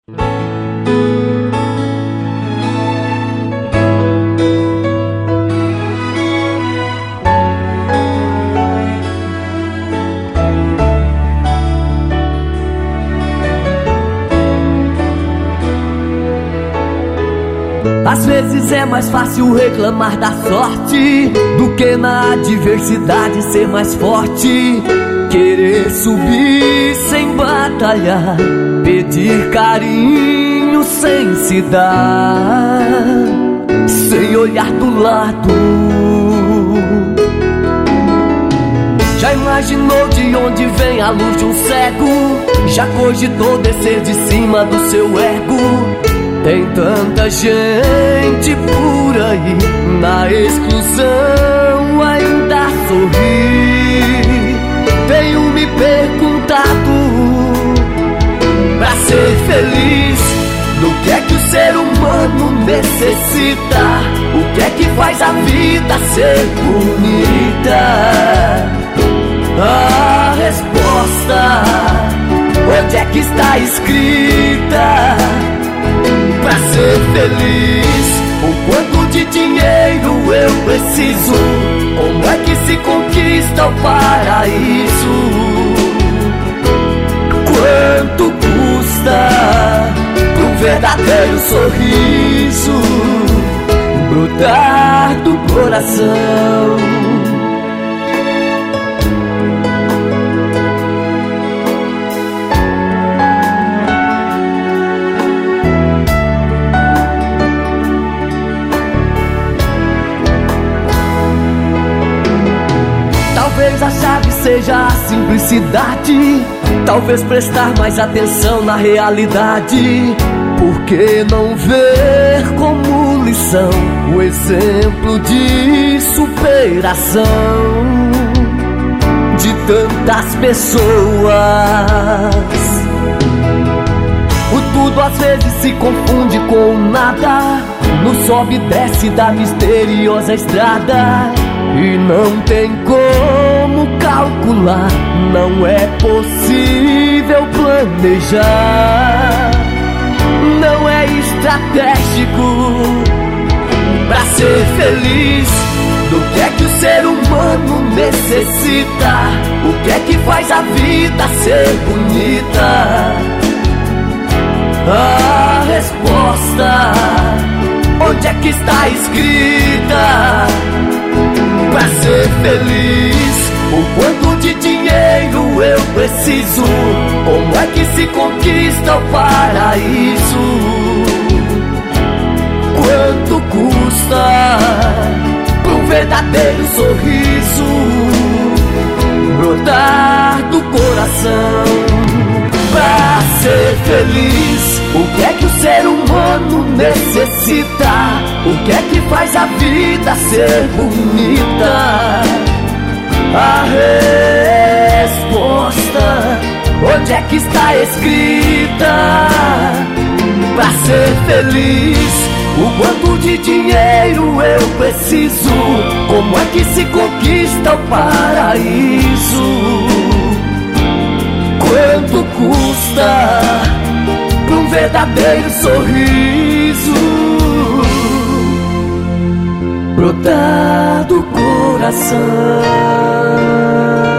Às vezes é mais fácil reclamar da sorte do que na adversidade ser mais forte. Querer subir sem batalhar, pedir carinho sem se dar, sem olhar do lado. Já imaginou de onde vem a luz de um cego? Já cogitou descer de cima do seu ego? Tem tanta gente por aí, na exclusão ainda sorri. Tenho me perguntado, pra ser feliz, do que é que o ser humano necessita? O que é que faz a vida ser bonita? A resposta, onde é que está escrita? Pra ser feliz, o quanto de dinheiro eu preciso? Como é que se conquista o paraíso? Quanto custa pra um verdadeiro sorriso brotar do coração? Talvez a chave seja a simplicidade, talvez prestar mais atenção na realidade. Por que não ver como lição o exemplo de superação de tantas pessoas? O tudo às vezes se confunde com o nada, no sobe e desce da misteriosa estrada. E não tem como calcular, não é possível planejar, não é estratégico. Pra ser feliz, do que é que o ser humano necessita? O que é que faz a vida ser bonita? A resposta, onde é que está escrita? Pra ser feliz, o quanto de dinheiro eu preciso? Como é que se conquista o paraíso? Quanto custa pra um verdadeiro sorriso brotar do coração? Pra ser feliz, o que é que o ser humano necessita? O que é que faz a vida ser bonita? A resposta, onde é que está escrita? Pra ser feliz, o quanto de dinheiro eu preciso? Como é que se conquista o paraíso? Quanto custa pra um verdadeiro sorriso brotar do coração?